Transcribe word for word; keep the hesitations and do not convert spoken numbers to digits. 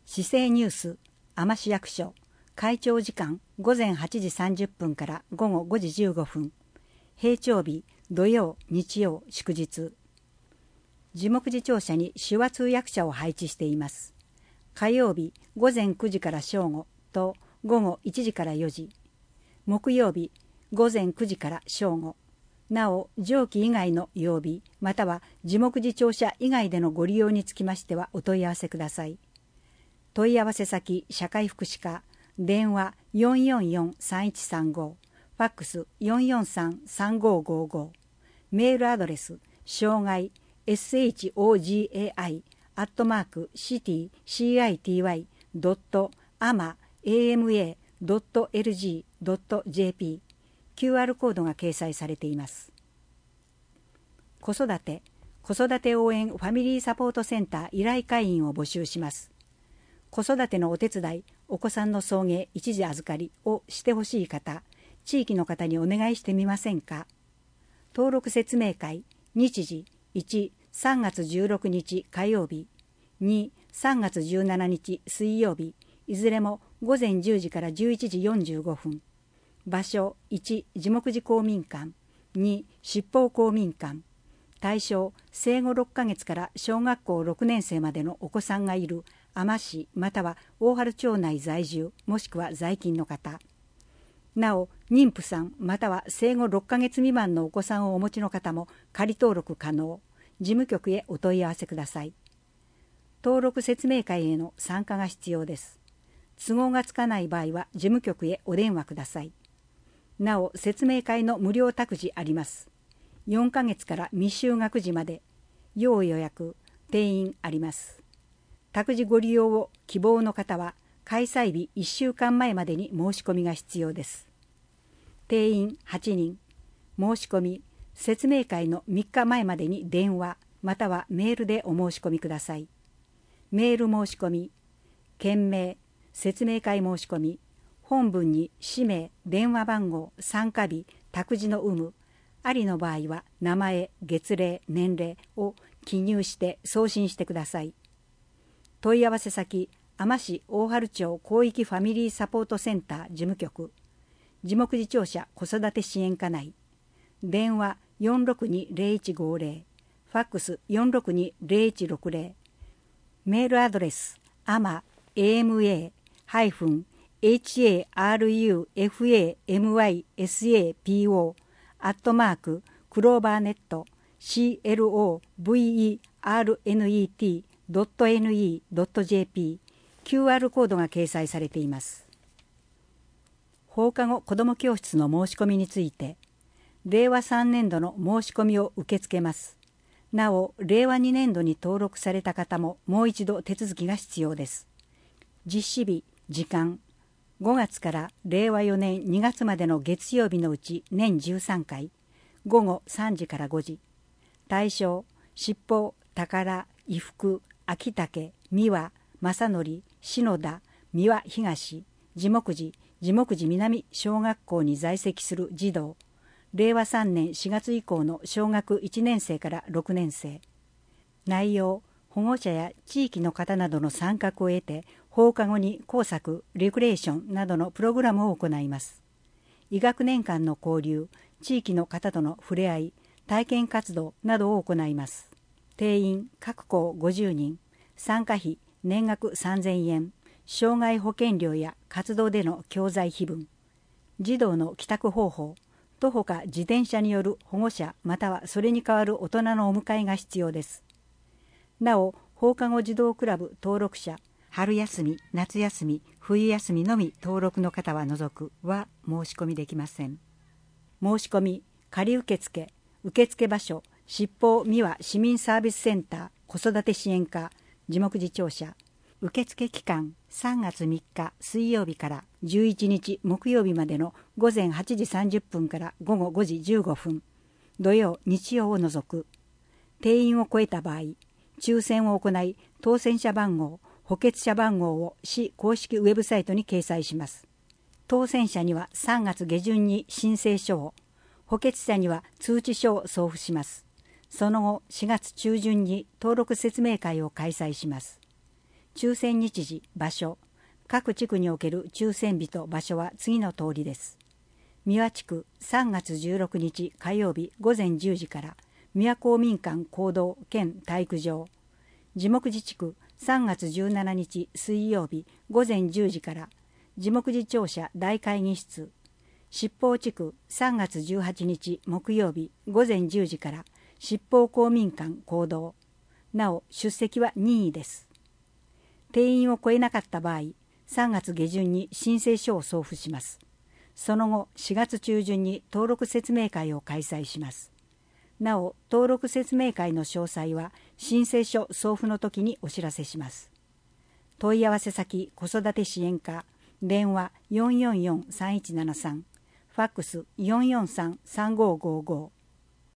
市政ニュース海士市役所会長時間ごぜんはちじさんじゅっぷんからごごごじじゅうごふん。平朝日土曜日曜祝日。樹木寺庁舎に手話通訳者を配置しています。火曜日ごぜんくじから正午とごごいちじからよじ。木曜日ごぜんくじから正午。なお上記以外の曜日または樹木寺庁舎以外でのご利用につきましてはお問い合わせください。問い合わせ先社会福祉課、電話 よんよんよんさんいちさんご、ファックス よんよんさんさんごごご、メールアドレス障害 ショガイ アットマーク シティ シーアイティーワイ ドット アマ エーエムエー ドット エルジー ドット ジェーピー キューアール コードが掲載されています。子育て子育て応援ファミリーサポートセンター依頼会員を募集します。子育てのお手伝い、お子さんの送迎、一時預かりをしてほしい方、地域の方にお願いしてみませんか。登録説明会、日時いち、さんがつじゅうろくにち火曜日、に、さんがつじゅうしちにち水曜日、いずれもごぜんじゅうじからじゅういちじよんじゅうごふん。場所いち、樹木寺公民館、に、七宝公民館。対象、生後ろっかげつから小学校ろくねんせいまでのお子さんがいる海士市または大原町内在住もしくは在勤の方。なお妊婦さんまたは生後ろっかげつ未満のお子さんをお持ちの方も仮登録可能。事務局へお問い合わせください。登録説明会への参加が必要です。都合がつかない場合は事務局へお電話ください。なお説明会の無料託児あります。よんかげつから未就学児まで要予約定員あります。託児ご利用を希望の方は開催日いっしゅうかんまえまでに申し込みが必要です。定員はちにん。申し込み説明会のみっかまえまでに電話またはメールでお申し込みください。メール申し込み件名説明会申し込み本文に氏名電話番号参加日託児の有無ありの場合は名前月齢年齢を記入して送信してください。問い合わせ先海士市大原町広域ファミリーサポートセンター事務局樹木寺庁舎子育て支援課内電話 よんろくにゼロいちごゼロ ファックス よんろくにゼロいちろくゼロ メールアドレス アマ エーエムエー ハイフン エイチエーアールユーエフエーエムワイエスエーピーオー アットマーククローバーネット シーエルオーブイイーアールエヌイーティードットエヌイードットジェーピー キューアール コードが掲載されています。放課後子ども教室の申し込みについてれいわさんねんどの申し込みを受け付けます。なおれいわにねんどに登録された方ももう一度手続きが必要です。実施日時間ごがつかられいわよねんにがつまでの月曜日のうち年じゅうさんかいごごさんじからごじ。対象七宝宝伊福秋竹三輪正則篠田三輪東樹木寺樹木寺南小学校に在籍する児童れいわさんねんしがつ以降の小学いちねんせいからろくねんせい。内容保護者や地域の方などの参画を得て放課後に工作レクレーションなどのプログラムを行います。医学年間の交流地域の方との触れ合い体験活動などを行います。定員各校ごじゅうにん参加費年額さんぜんえん障害保険料や活動での教材費分児童の帰宅方法徒歩か自転車による保護者またはそれに代わる大人のお迎えが必要です。なお放課後児童クラブ登録者春休み夏休み冬休みのみ登録の方は除くは申し込みできません。申し込み仮受付受付場所七宝三輪市民サービスセンター子育て支援課樹木寺庁舎受付期間さんがつみっか水曜日からじゅういちにち木曜日までのごぜんはちじさんじゅっぷんからごごごじじゅうごふん土曜日曜を除く。定員を超えた場合抽選を行い当選者番号補欠者番号を市公式ウェブサイトに掲載します。当選者にはさんがつげじゅんに申請書を補欠者には通知書を送付します。その後しがつちゅうじゅんに登録説明会を開催します。 抽選日時、場所、各地区における抽選日と場所は次の通りです。三輪地区さんがつじゅうろくにち火曜日ごぜんじゅうじから三輪公民館講堂兼体育場。地木寺地区さんがつじゅうしちにち水曜日ごぜんじゅうじから地木寺庁舎大会議室。七宝地区さんがつじゅうはちにち木曜日ごぜんじゅうじから七宝公民館講堂。なお出席は任意です。定員を超えなかった場合、さんがつげじゅんに申請書を送付します。その後しがつちゅうじゅんに登録説明会を開催します。なお登録説明会の詳細は申請書送付の時にお知らせします。問い合わせ先子育て支援課、電話 よんよんよんさんいちななさん、ファックス よんよんさんさんごーごーごー。